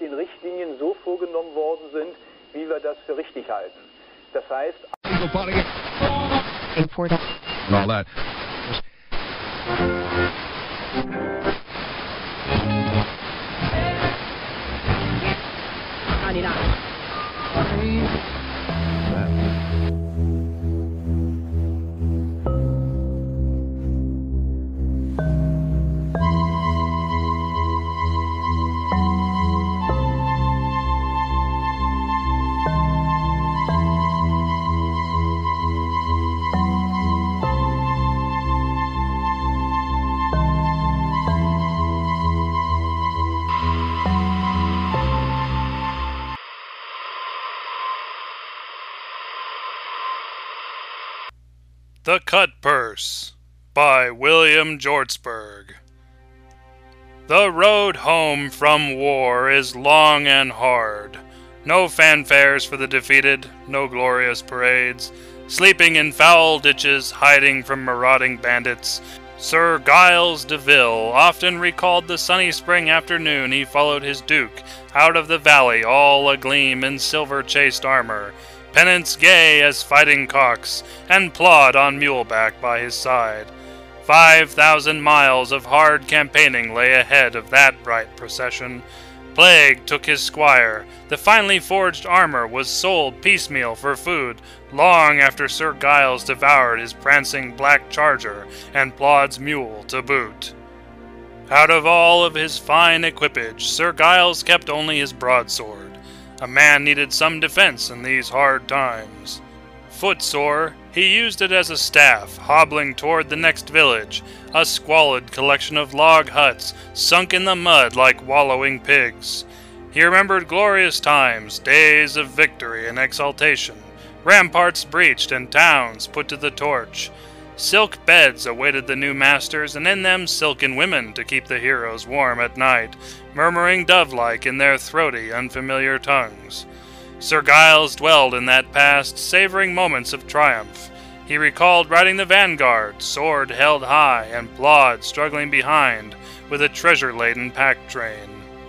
den Richtlinien so vorgenommen worden sind, wie wir das für richtig halten. Das heißt... The Cutpurse by William Jortsburg. The road home from war is long and hard. No fanfares for the defeated, no glorious parades. Sleeping in foul ditches, hiding from marauding bandits. Sir Giles de Ville often recalled the sunny spring afternoon he followed his duke out of the valley, all agleam in silver-chased armor, pennants gay as fighting cocks, and plod on muleback by his side. 5,000 miles of hard campaigning lay ahead of that bright procession. Plague took his squire. The finely forged armor was sold piecemeal for food, long after Sir Giles devoured his prancing black charger and Plod's mule to boot. Out of all of his fine equipage, Sir Giles kept only his broadsword. A man needed some defense in these hard times. Footsore, he used it as a staff, hobbling toward the next village, a squalid collection of log huts, sunk in the mud like wallowing pigs. He remembered glorious times, days of victory and exultation, ramparts breached and towns put to the torch. Silk beds awaited the new masters, and in them silken women to keep the heroes warm at night, murmuring dove-like in their throaty, unfamiliar tongues. Sir Giles dwelled in that past, savoring moments of triumph. He recalled riding the vanguard, sword held high, and Plod struggling behind, with a treasure-laden pack-train.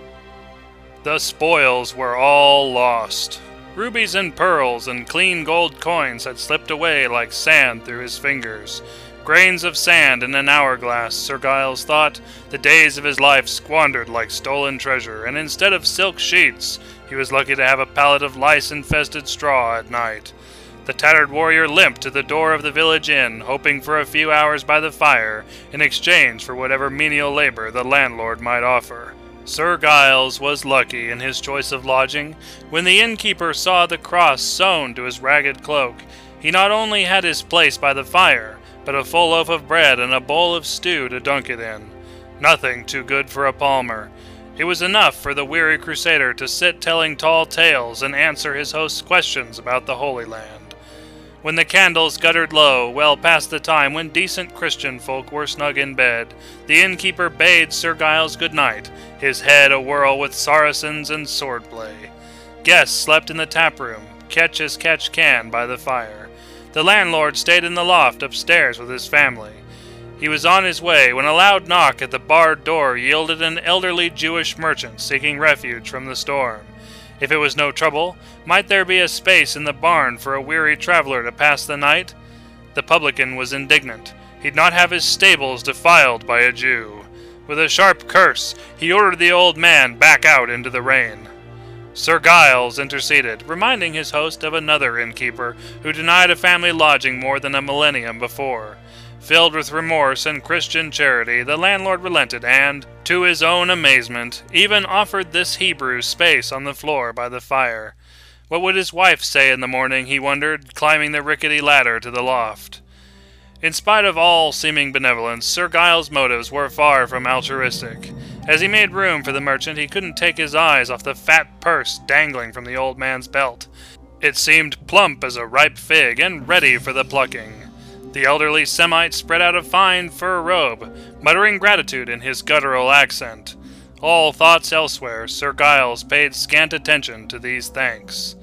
The spoils were all lost. Rubies and pearls and clean gold coins had slipped away like sand through his fingers. Grains of sand in an hourglass, Sir Giles thought. The days of his life squandered like stolen treasure, and instead of silk sheets, he was lucky to have a pallet of lice-infested straw at night. The tattered warrior limped to the door of the village inn, hoping for a few hours by the fire, in exchange for whatever menial labor the landlord might offer. Sir Giles was lucky in his choice of lodging. When the innkeeper saw the cross sewn to his ragged cloak, he not only had his place by the fire, but a full loaf of bread and a bowl of stew to dunk it in. Nothing too good for a palmer. It was enough for the weary crusader to sit telling tall tales and answer his host's questions about the Holy Land. When the candles guttered low, well past the time when decent Christian folk were snug in bed, the innkeeper bade Sir Giles good night, his head a-whirl with Saracens and swordplay. Guests slept in the taproom, catch as catch can by the fire. The landlord stayed in the loft upstairs with his family. He was on his way when a loud knock at the barred door yielded an elderly Jewish merchant seeking refuge from the storm. If it was no trouble, might there be a space in the barn for a weary traveler to pass the night? The publican was indignant. He'd not have his stables defiled by a Jew. With a sharp curse, he ordered the old man back out into the rain. Sir Giles interceded, reminding his host of another innkeeper who denied a family lodging more than a millennium before. Filled with remorse and Christian charity, the landlord relented and, to his own amazement, even offered this Hebrew space on the floor by the fire. What would his wife say in the morning, he wondered, climbing the rickety ladder to the loft? In spite of all seeming benevolence, Sir Giles' motives were far from altruistic. As he made room for the merchant, he couldn't take his eyes off the fat purse dangling from the old man's belt. It seemed plump as a ripe fig and ready for the plucking. The elderly Semite spread out a fine fur robe, muttering gratitude in his guttural accent. All thoughts elsewhere, Sir Giles paid scant attention to these thanks.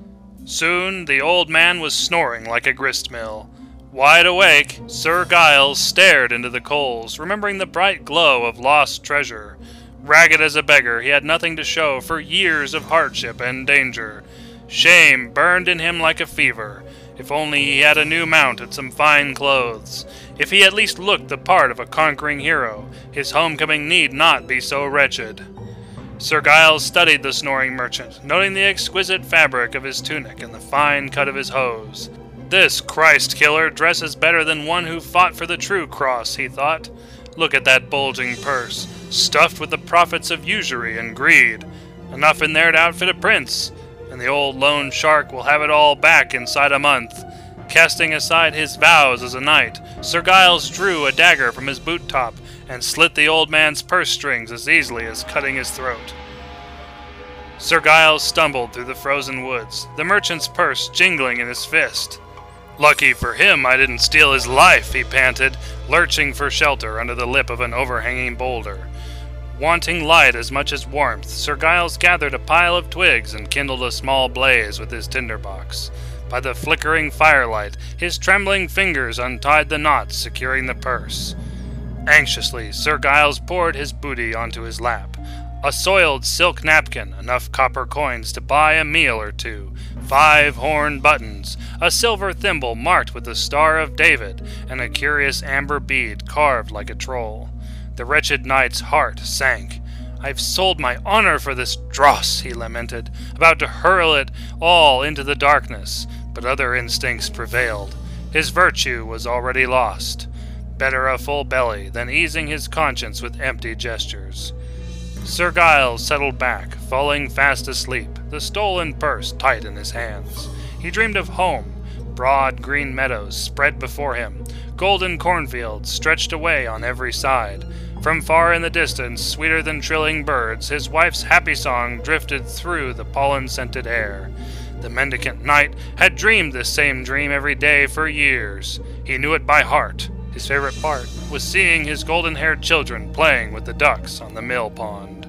Soon the old man was snoring like a gristmill. Wide awake, Sir Giles stared into the coals, remembering the bright glow of lost treasure. Ragged as a beggar, he had nothing to show for years of hardship and danger. Shame burned in him like a fever. If only he had a new mount and some fine clothes. If he at least looked the part of a conquering hero, his homecoming need not be so wretched. Sir Giles studied the snoring merchant, noting the exquisite fabric of his tunic and the fine cut of his hose. This Christ-killer dresses better than one who fought for the true cross, he thought. Look at that bulging purse, stuffed with the profits of usury and greed. Enough in there to outfit a prince, and the old lone shark will have it all back inside a month. Casting aside his vows as a knight, Sir Giles drew a dagger from his boot top and slit the old man's purse strings as easily as cutting his throat. Sir Giles stumbled through the frozen woods, the merchant's purse jingling in his fist. Lucky for him I didn't steal his life, he panted, lurching for shelter under the lip of an overhanging boulder. Wanting light as much as warmth, Sir Giles gathered a pile of twigs and kindled a small blaze with his tinderbox. By the flickering firelight, his trembling fingers untied the knots securing the purse. Anxiously, Sir Giles poured his booty onto his lap. A soiled silk napkin, enough copper coins to buy a meal or two, 5 horn buttons, a silver thimble marked with the Star of David, and a curious amber bead carved like a troll. The wretched knight's heart sank. I've sold my honor for this dross, he lamented, about to hurl it all into the darkness, but other instincts prevailed. His virtue was already lost. Better a full belly than easing his conscience with empty gestures. Sir Giles settled back, falling fast asleep, the stolen purse tight in his hands. He dreamed of home, broad green meadows spread before him, golden cornfields stretched away on every side. From far in the distance, sweeter than trilling birds, his wife's happy song drifted through the pollen-scented air. The mendicant knight had dreamed this same dream every day for years. He knew it by heart. His favorite part was seeing his golden-haired children playing with the ducks on the mill pond.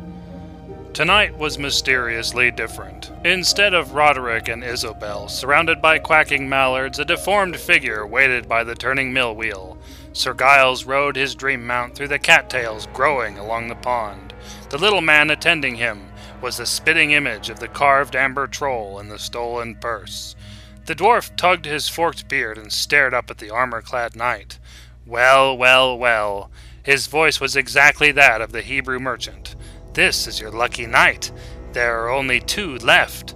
Tonight was mysteriously different. Instead of Roderick and Isobel, surrounded by quacking mallards, a deformed figure waited by the turning mill wheel. Sir Giles rode his dream mount through the cattails growing along the pond. The little man attending him was the spitting image of the carved amber troll in the stolen purse. The dwarf tugged his forked beard and stared up at the armor-clad knight. Well, well, well. His voice was exactly that of the Hebrew merchant. This is your lucky night. There are only 2 left.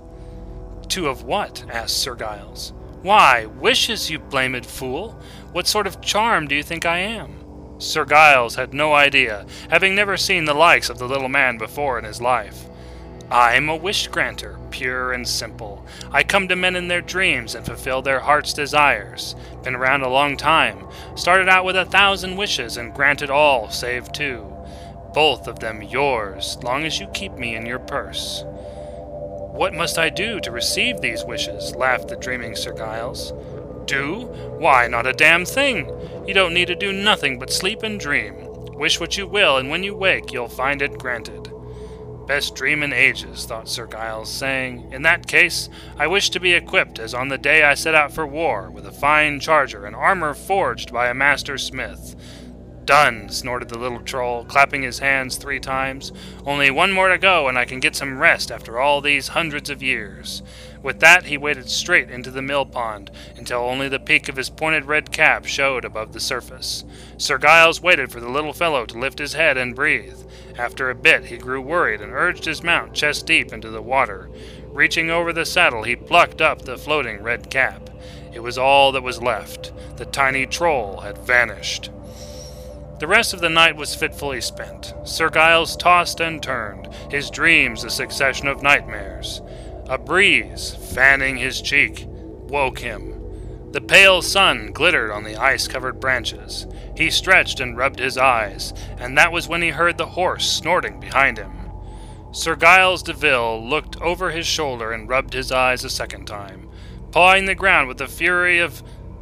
2 of what? Asked Sir Giles. Why, wishes, you blamed fool. What sort of charm do you think I am? Sir Giles had no idea, having never seen the likes of the little man before in his life. I'm a wish-granter, pure and simple. I come to men in their dreams and fulfill their heart's desires. Been around a long time. Started out with 1,000 wishes and granted all save 2. Both of them yours, long as you keep me in your purse. What must I do to receive these wishes? Laughed the dreaming Sir Giles. Do? Why, not a damn thing. You don't need to do nothing but sleep and dream. Wish what you will, and when you wake, you'll find it granted. Best dream in ages, thought Sir Giles, saying, In that case, I wish to be equipped as on the day I set out for war, with a fine charger and armor forged by a master smith. Done, snorted the little troll, clapping his hands 3 times. Only 1 more to go, and I can get some rest after all these hundreds of years. With that, he waded straight into the mill pond, until only the peak of his pointed red cap showed above the surface. Sir Giles waited for the little fellow to lift his head and breathe. After a bit, he grew worried and urged his mount chest-deep into the water. Reaching over the saddle, he plucked up the floating red cap. It was all that was left. The tiny troll had vanished. The rest of the night was fitfully spent. Sir Giles tossed and turned, his dreams a succession of nightmares. A breeze, fanning his cheek, woke him. The pale sun glittered on the ice-covered branches. He stretched and rubbed his eyes, and that was when he heard the horse snorting behind him. Sir Giles de Ville looked over his shoulder and rubbed his eyes a second time. Pawing the ground with the fury of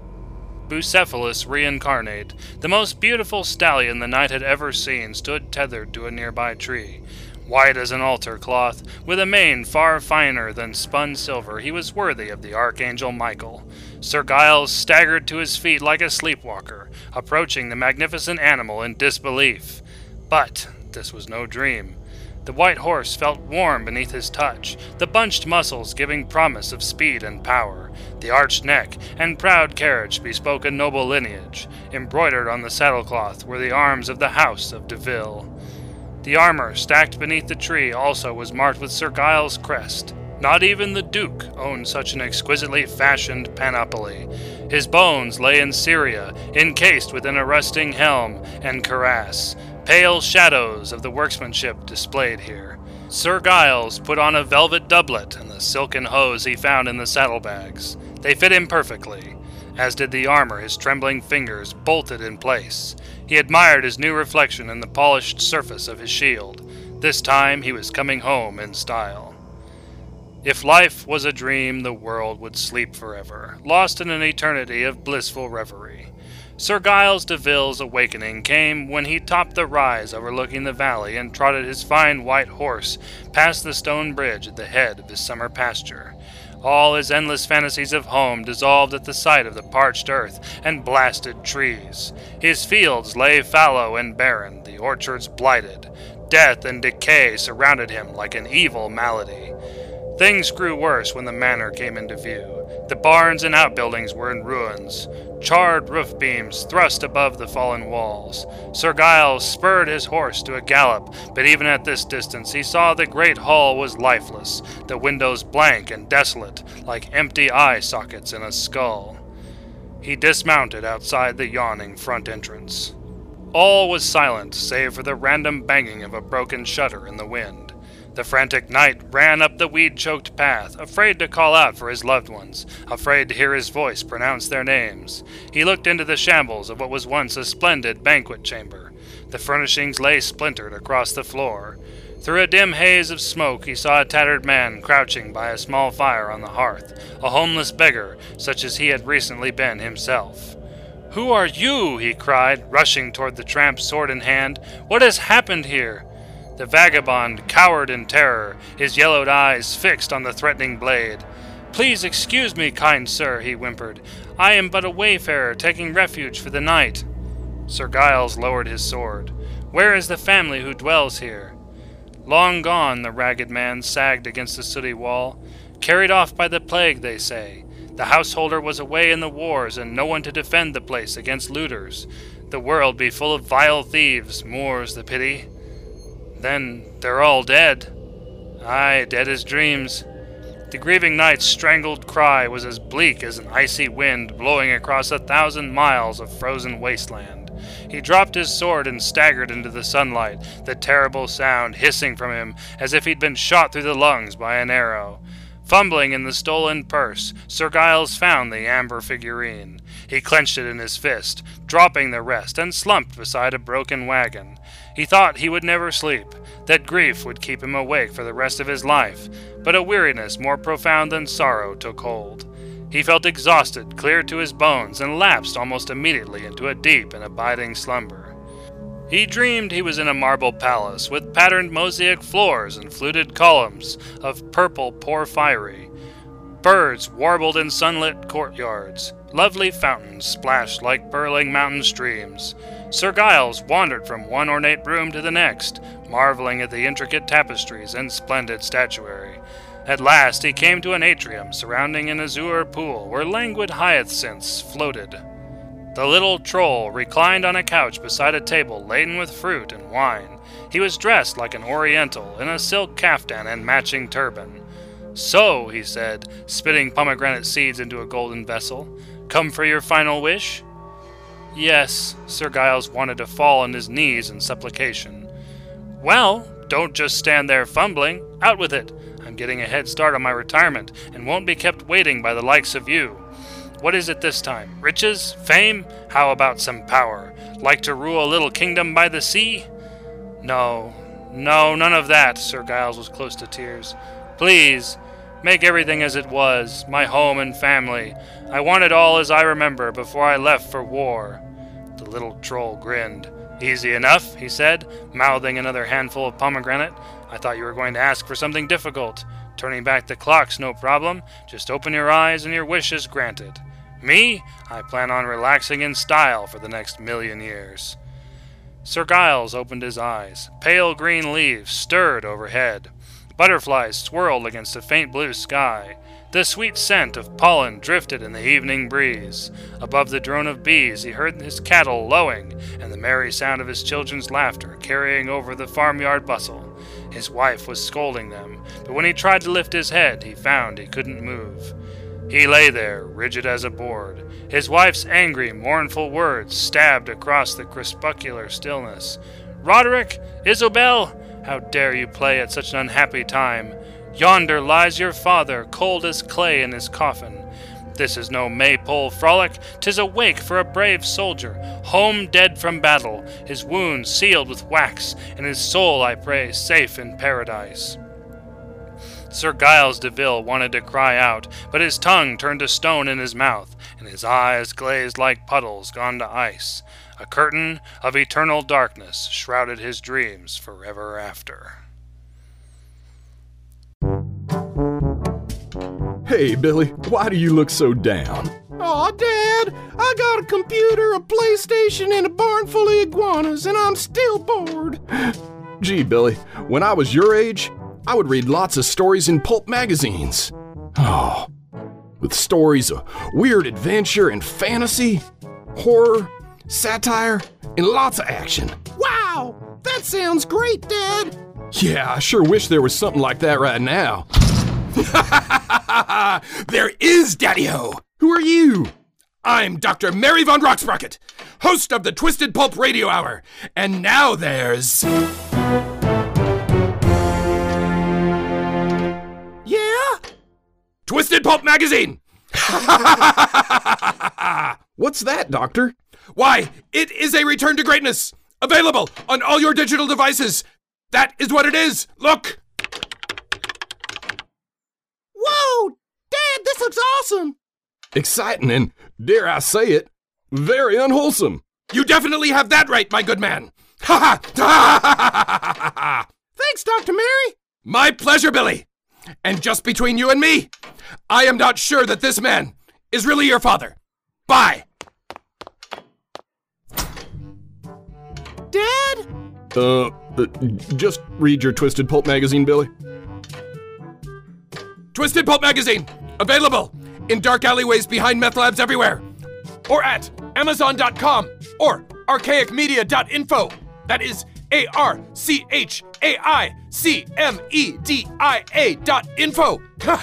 Bucephalus reincarnate, the most beautiful stallion the knight had ever seen stood tethered to a nearby tree. White as an altar cloth, with a mane far finer than spun silver, he was worthy of the Archangel Michael. Sir Giles staggered to his feet like a sleepwalker, approaching the magnificent animal in disbelief. But this was no dream. The white horse felt warm beneath his touch, the bunched muscles giving promise of speed and power. The arched neck and proud carriage bespoke a noble lineage. Embroidered on the saddlecloth were the arms of the House of Deville. The armor stacked beneath the tree also was marked with Sir Giles' crest. Not even the Duke owned such an exquisitely fashioned panoply. His bones lay in Syria, encased within a rusting helm and cuirass. Pale shadows of the workmanship displayed here. Sir Giles put on a velvet doublet and the silken hose he found in the saddlebags. They fit him perfectly, as did the armor his trembling fingers bolted in place. He admired his new reflection in the polished surface of his shield. This time he was coming home in style. If life was a dream, the world would sleep forever, lost in an eternity of blissful reverie. Sir Giles de Ville's awakening came when he topped the rise overlooking the valley and trotted his fine white horse past the stone bridge at the head of his summer pasture. All his endless fantasies of home dissolved at the sight of the parched earth and blasted trees. His fields lay fallow and barren, the orchards blighted. Death and decay surrounded him like an evil malady. Things grew worse when the manor came into view. The barns and outbuildings were in ruins. Charred roof beams thrust above the fallen walls. Sir Giles spurred his horse to a gallop, but even at this distance he saw the great hall was lifeless, the windows blank and desolate, like empty eye sockets in a skull. He dismounted outside the yawning front entrance. All was silent, save for the random banging of a broken shutter in the wind. The frantic knight ran up the weed-choked path, afraid to call out for his loved ones, afraid to hear his voice pronounce their names. He looked into the shambles of what was once a splendid banquet chamber. The furnishings lay splintered across the floor. Through a dim haze of smoke he saw a tattered man crouching by a small fire on the hearth, a homeless beggar such as he had recently been himself. "Who are you?" he cried, rushing toward the tramp, sword in hand. "What has happened here?" The vagabond cowered in terror, his yellowed eyes fixed on the threatening blade. "Please excuse me, kind sir," he whimpered. "I am but a wayfarer, taking refuge for the night." Sir Giles lowered his sword. "Where is the family who dwells here?" "Long gone," the ragged man sagged against the sooty wall. "Carried off by the plague, they say. The householder was away in the wars, and no one to defend the place against looters. The world be full of vile thieves, more's the pity." "Then they're all dead." "Aye, dead as dreams." The grieving knight's strangled cry was as bleak as an icy wind blowing across 1,000 miles of frozen wasteland. He dropped his sword and staggered into the sunlight, the terrible sound hissing from him as if he'd been shot through the lungs by an arrow. Fumbling in the stolen purse, Sir Giles found the amber figurine. He clenched it in his fist, dropping the rest, and slumped beside a broken wagon. He thought he would never sleep, that grief would keep him awake for the rest of his life, but a weariness more profound than sorrow took hold. He felt exhausted, clear to his bones, and lapsed almost immediately into a deep and abiding slumber. He dreamed he was in a marble palace with patterned mosaic floors and fluted columns of purple porphyry. Birds warbled in sunlit courtyards. Lovely fountains splashed like purling mountain streams. Sir Giles wandered from one ornate room to the next, marveling at the intricate tapestries and splendid statuary. At last he came to an atrium surrounding an azure pool where languid hyacinths floated. The little troll reclined on a couch beside a table laden with fruit and wine. He was dressed like an oriental in a silk caftan and matching turban. "So," he said, spitting pomegranate seeds into a golden vessel, "come for your final wish?" "Yes." Sir Giles wanted to fall on his knees in supplication. "Well, don't just stand there fumbling. Out with it. I'm getting a head start on my retirement, and won't be kept waiting by the likes of you. What is it this time? Riches? Fame? How about some power? Like to rule a little kingdom by the sea?" No, none of that." Sir Giles was close to tears. "Please, make everything as it was, my home and family. I want it all as I remember before I left for war." The little troll grinned. "Easy enough," he said, mouthing another handful of pomegranate. "I thought you were going to ask for something difficult. Turning back the clock's no problem. Just open your eyes and your wish is granted. Me? I plan on relaxing in style for the next 1,000,000 years." Sir Giles opened his eyes. Pale green leaves stirred overhead. Butterflies swirled against a faint blue sky. The sweet scent of pollen drifted in the evening breeze. Above the drone of bees he heard his cattle lowing, and the merry sound of his children's laughter carrying over the farmyard bustle. His wife was scolding them, but when he tried to lift his head, he found he couldn't move. He lay there, rigid as a board. His wife's angry, mournful words stabbed across the crepuscular stillness. "Roderick! Isobel! How dare you play at such an unhappy time? Yonder lies your father, cold as clay in his coffin. This is no Maypole frolic, 'tis a wake for a brave soldier, home dead from battle, his wounds sealed with wax, and his soul, I pray, safe in paradise." Sir Giles de Ville wanted to cry out, but his tongue turned to stone in his mouth, and his eyes glazed like puddles gone to ice. A curtain of eternal darkness shrouded his dreams forever after. Hey, Billy, why do you look so down? Aw, Dad, I got a computer, a PlayStation, and a barn full of iguanas, and I'm still bored. Gee, Billy, when I was your age, I would read lots of stories in pulp magazines. Oh, with stories of weird adventure and fantasy, horror, satire, and lots of action. Wow, that sounds great, Dad. Yeah, I sure wish there was something like that right now. There is, Daddy-O. Who are you? I'm Dr. Mary Von Rocksprocket, host of the Twisted Pulp Radio Hour. And now there's... Yeah? Twisted Pulp Magazine! What's that, Doctor? Why, it is a return to greatness. Available on all your digital devices. That is what it is. Look. Whoa, Dad, this looks awesome. Exciting and, dare I say it, very unwholesome. You definitely have that right, my good man. Ha ha! Thanks, Dr. Mary. My pleasure, Billy. And just between you and me, I am not sure that this man is really your father. Bye. Dad? Just read your Twisted Pulp magazine, Billy. Twisted Pulp Magazine, available in dark alleyways behind meth labs everywhere, or at Amazon.com or archaicmedia.info. That is ARCHAICMEDIA.info.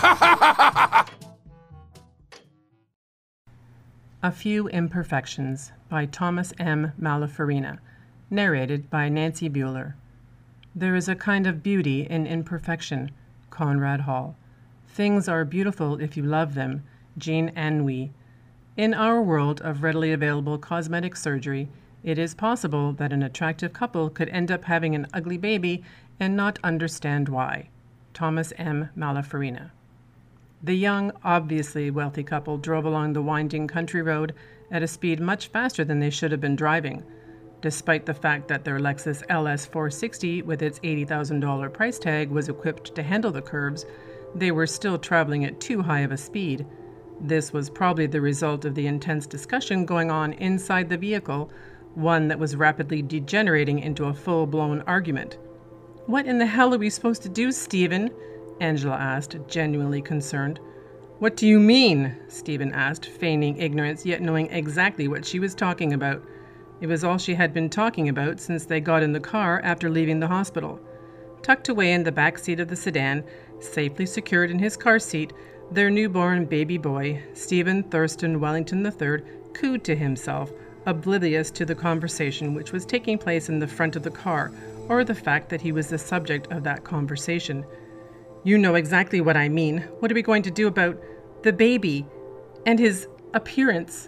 A Few Imperfections by Thomas M. Malafarina, narrated by Nancy Bueller. There is a kind of beauty in imperfection. Conrad Hall. Things are beautiful if you love them. Jean Anouilh. In our world of readily available cosmetic surgery, it is possible that an attractive couple could end up having an ugly baby and not understand why. Thomas M. Malafarina. The young, obviously wealthy couple drove along the winding country road at a speed much faster than they should have been driving. Despite the fact that their Lexus LS 460 with its $80,000 price tag was equipped to handle the curves, they were still traveling at too high of a speed. This was probably the result of the intense discussion going on inside the vehicle, one that was rapidly degenerating into a full-blown argument. "What in the hell are we supposed to do, Stephen?" Angela asked, genuinely concerned. "What do you mean?" Stephen asked, feigning ignorance yet knowing exactly what she was talking about. It was all she had been talking about since they got in the car after leaving the hospital. Tucked away in the back seat of the sedan, safely secured in his car seat, their newborn baby boy, Stephen Thurston Wellington III, cooed to himself, oblivious to the conversation which was taking place in the front of the car, or the fact that he was the subject of that conversation. "You know exactly what I mean. What are we going to do about the baby and his appearance?"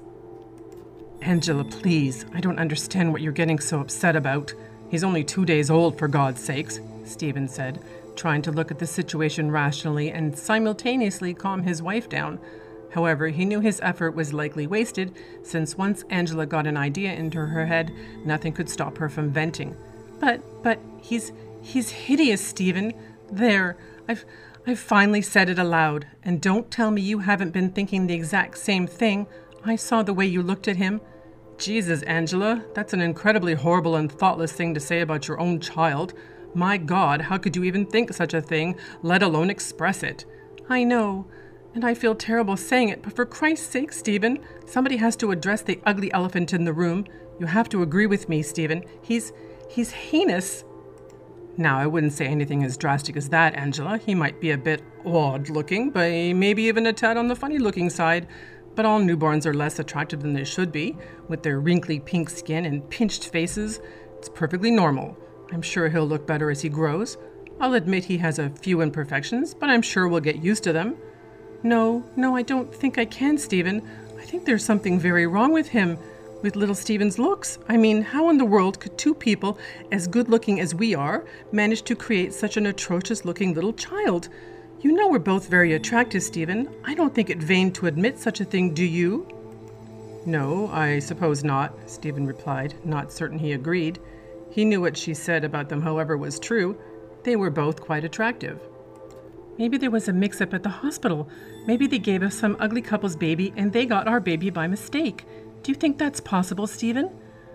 "Angela, please. I don't understand what you're getting so upset about. He's only 2 days old, for God's sakes," Stephen said, trying to look at the situation rationally and simultaneously calm his wife down. However, he knew his effort was likely wasted, since once Angela got an idea into her head, nothing could stop her from venting. But he's hideous, Stephen. There, I've finally said it aloud, and don't tell me you haven't been thinking the exact same thing. I saw the way you looked at him. Jesus, Angela, that's an incredibly horrible and thoughtless thing to say about your own child. My God, how could you even think such a thing, let alone express it? I know, and I feel terrible saying it, but for Christ's sake, Stephen, somebody has to address the ugly elephant in the room. You have to agree with me, Stephen. He's heinous. Now, I wouldn't say anything as drastic as that, Angela. He might be a bit odd-looking, but maybe even a tad on the funny-looking side. But all newborns are less attractive than they should be, with their wrinkly pink skin and pinched faces. It's perfectly normal. I'm sure he'll look better as he grows. I'll admit he has a few imperfections, but I'm sure we'll get used to them. No, I don't think I can, Stephen. I think there's something very wrong with him, with little Stephen's looks. I mean, how in the world could two people as good-looking as we are manage to create such an atrocious-looking little child? You know we're both very attractive, Stephen. I don't think it vain to admit such a thing, do you? No, I suppose not, Stephen replied, not certain he agreed. He knew what she said about them, however, was true. They were both quite attractive. Maybe there was a mix-up at the hospital. Maybe they gave us some ugly couple's baby and they got our baby by mistake. Do you think that's possible, Stephen?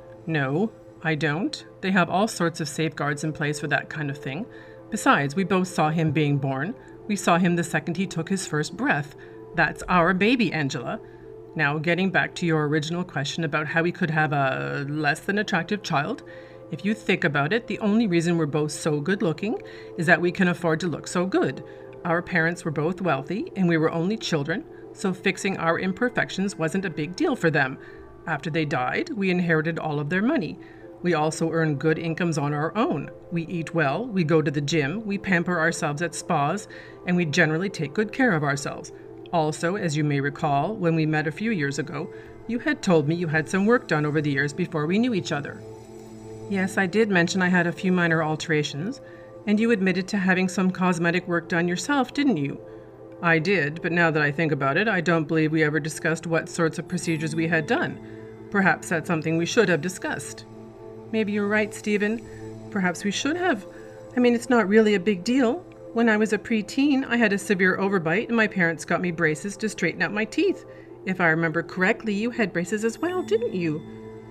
No, I don't. They have all sorts of safeguards in place for that kind of thing. Besides, we both saw him being born. We saw him the second he took his first breath. That's our baby, Angela. Now, getting back to your original question about how we could have a less than attractive child, if you think about it, the only reason we're both so good-looking is that we can afford to look so good. Our parents were both wealthy, and we were only children, so fixing our imperfections wasn't a big deal for them. After they died, we inherited all of their money. We also earn good incomes on our own. We eat well, we go to the gym, we pamper ourselves at spas, and we generally take good care of ourselves. Also, as you may recall, when we met a few years ago, you had told me you had some work done over the years before we knew each other. Yes, I did mention I had a few minor alterations, and you admitted to having some cosmetic work done yourself, didn't you? I did, but now that I think about it, I don't believe we ever discussed what sorts of procedures we had done. Perhaps that's something we should have discussed. Maybe you're right, Stephen. Perhaps we should have. I mean, it's not really a big deal. When I was a preteen, I had a severe overbite, and my parents got me braces to straighten out my teeth. If I remember correctly, you had braces as well, didn't you?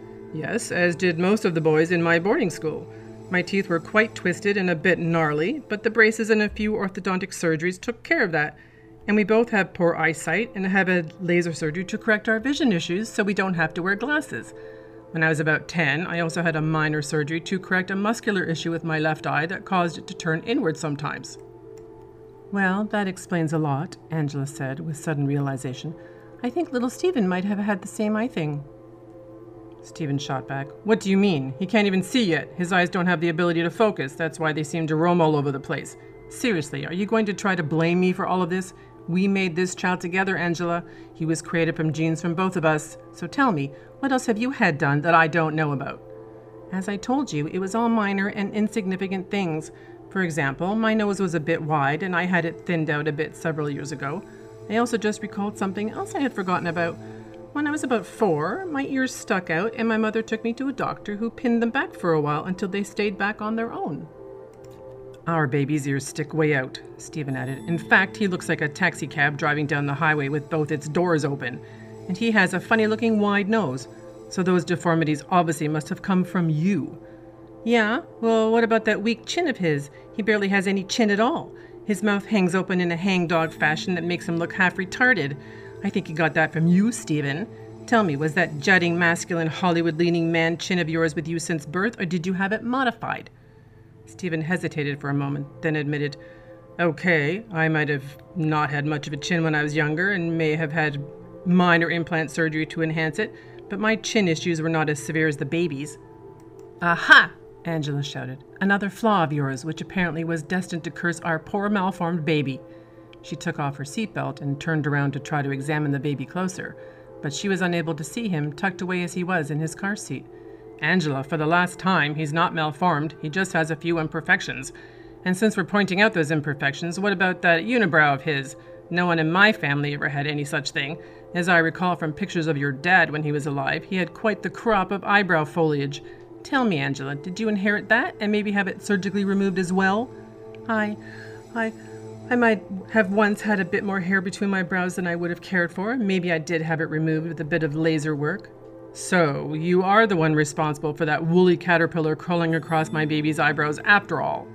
Yes, as did most of the boys in my boarding school. My teeth were quite twisted and a bit gnarly, but the braces and a few orthodontic surgeries took care of that. And we both have poor eyesight and have had laser surgery to correct our vision issues so we don't have to wear glasses. When I was about 10, I also had a minor surgery to correct a muscular issue with my left eye that caused it to turn inward sometimes. Well, that explains a lot, Angela said with sudden realization. I think little Stephen might have had the same eye thing. Stephen shot back. What do you mean? He can't even see yet. His eyes don't have the ability to focus. That's why they seem to roam all over the place. Seriously, are you going to try to blame me for all of this? We made this child together, Angela. He was created from genes from both of us. So tell me, what else have you had done that I don't know about? As I told you, it was all minor and insignificant things. For example, my nose was a bit wide and I had it thinned out a bit several years ago. I also just recalled something else I had forgotten about. When I was about 4, my ears stuck out and my mother took me to a doctor who pinned them back for a while until they stayed back on their own. Our baby's ears stick way out, Stephen added. In fact, he looks like a taxi cab driving down the highway with both its doors open. And he has a funny-looking wide nose. So those deformities obviously must have come from you. Yeah? Well, what about that weak chin of his? He barely has any chin at all. His mouth hangs open in a hangdog fashion that makes him look half retarded. I think he got that from you, Stephen. Tell me, was that jutting, masculine, Hollywood-leaning man chin of yours with you since birth, or did you have it modified? Stephen hesitated for a moment, then admitted, Okay, I might have not had much of a chin when I was younger and may have had minor implant surgery to enhance it, but my chin issues were not as severe as the baby's. Aha! Angela shouted. Another flaw of yours, which apparently was destined to curse our poor malformed baby. She took off her seatbelt and turned around to try to examine the baby closer, but she was unable to see him, tucked away as he was in his car seat. Angela, for the last time, he's not malformed. He just has a few imperfections. And since we're pointing out those imperfections, what about that unibrow of his? No one in my family ever had any such thing. As I recall from pictures of your dad when he was alive, he had quite the crop of eyebrow foliage. Tell me, Angela, did you inherit that and maybe have it surgically removed as well? I might have once had a bit more hair between my brows than I would have cared for. Maybe I did have it removed with a bit of laser work. So, you are the one responsible for that woolly caterpillar crawling across my baby's eyebrows after all.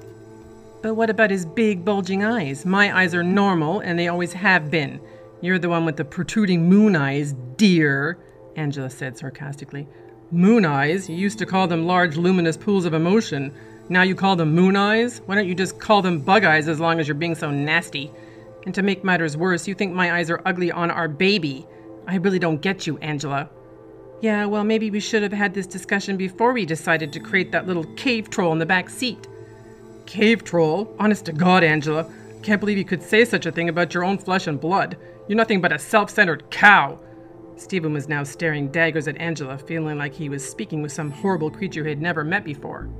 But what about his big, bulging eyes? My eyes are normal, and they always have been. You're the one with the protruding moon eyes, dear, Angela said sarcastically. Moon eyes? You used to call them large, luminous pools of emotion. Now you call them moon eyes? Why don't you just call them bug eyes as long as you're being so nasty? And to make matters worse, you think my eyes are ugly on our baby. I really don't get you, Angela. Yeah, well, maybe we should have had this discussion before we decided to create that little cave troll in the back seat. Cave troll? Honest to God, Angela. Can't believe you could say such a thing about your own flesh and blood. You're nothing but a self-centered cow. Stephen was now staring daggers at Angela, feeling like he was speaking with some horrible creature he had never met before.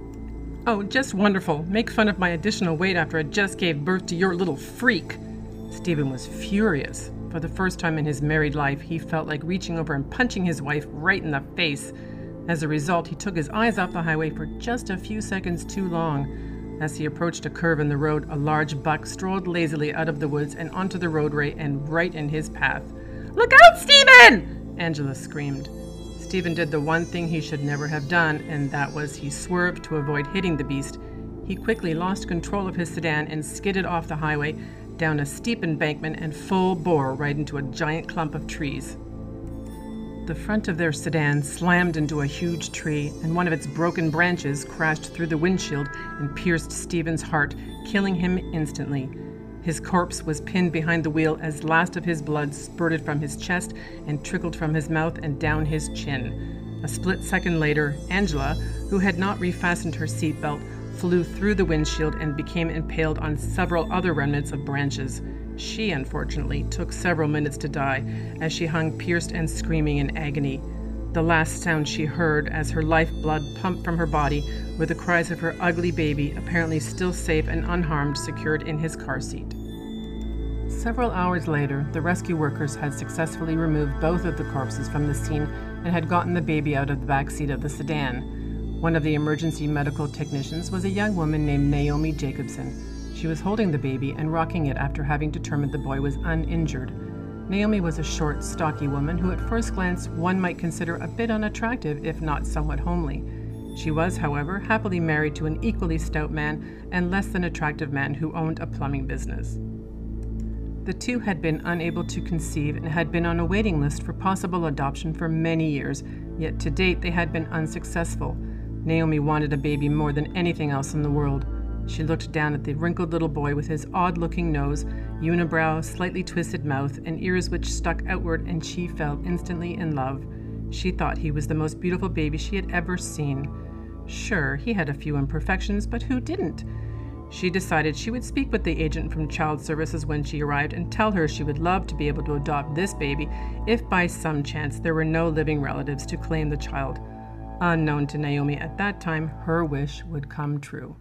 Oh, just wonderful. Make fun of my additional weight after I just gave birth to your little freak. Stephen was furious. For the first time in his married life, he felt like reaching over and punching his wife right in the face. As a result, he took his eyes off the highway for just a few seconds too long. As he approached a curve in the road, a large buck strolled lazily out of the woods and onto the roadway and right in his path. "Look out, Stephen!" Angela screamed. Stephen did the one thing he should never have done, and that was he swerved to avoid hitting the beast. He quickly lost control of his sedan and skidded off the highway, down a steep embankment and full bore right into a giant clump of trees. The front of their sedan slammed into a huge tree, and one of its broken branches crashed through the windshield and pierced Stephen's heart, killing him instantly. His corpse was pinned behind the wheel as last of his blood spurted from his chest and trickled from his mouth and down his chin. A split second later, Angela, who had not refastened her seatbelt, flew through the windshield and became impaled on several other remnants of branches. She, unfortunately, took several minutes to die as she hung pierced and screaming in agony. The last sound she heard as her lifeblood pumped from her body were the cries of her ugly baby, apparently still safe and unharmed, secured in his car seat. Several hours later, the rescue workers had successfully removed both of the corpses from the scene and had gotten the baby out of the back seat of the sedan. One of the emergency medical technicians was a young woman named Naomi Jacobson. She was holding the baby and rocking it after having determined the boy was uninjured. Naomi was a short, stocky woman who at first glance one might consider a bit unattractive, if not somewhat homely. She was, however, happily married to an equally stout man and less than attractive man who owned a plumbing business. The two had been unable to conceive and had been on a waiting list for possible adoption for many years, yet to date they had been unsuccessful. Naomi wanted a baby more than anything else in the world. She looked down at the wrinkled little boy with his odd-looking nose, unibrow, slightly twisted mouth, and ears which stuck outward, and she fell instantly in love. She thought he was the most beautiful baby she had ever seen. Sure, he had a few imperfections, but who didn't? She decided she would speak with the agent from Child Services when she arrived and tell her she would love to be able to adopt this baby if by some chance there were no living relatives to claim the child. Unknown to Naomi at that time, her wish would come true.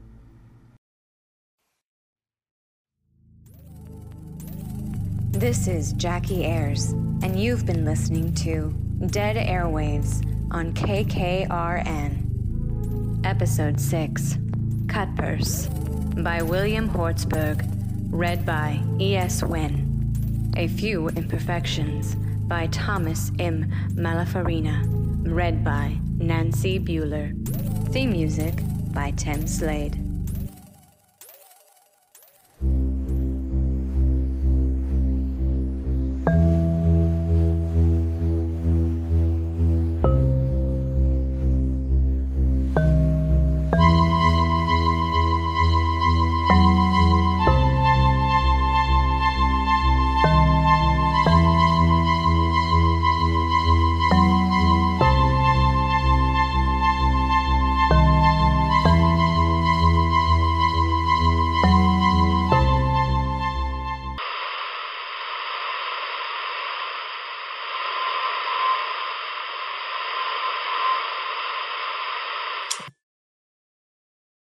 This is Jackie Ayers, and you've been listening to Dead Airwaves on KKRN. Episode 6, Cutpurse, by William Hortzberg, read by E.S. Wynn. A Few Imperfections, by Thomas M. Malafarina, read by Nancy Bueller. Theme music by Tim Slade.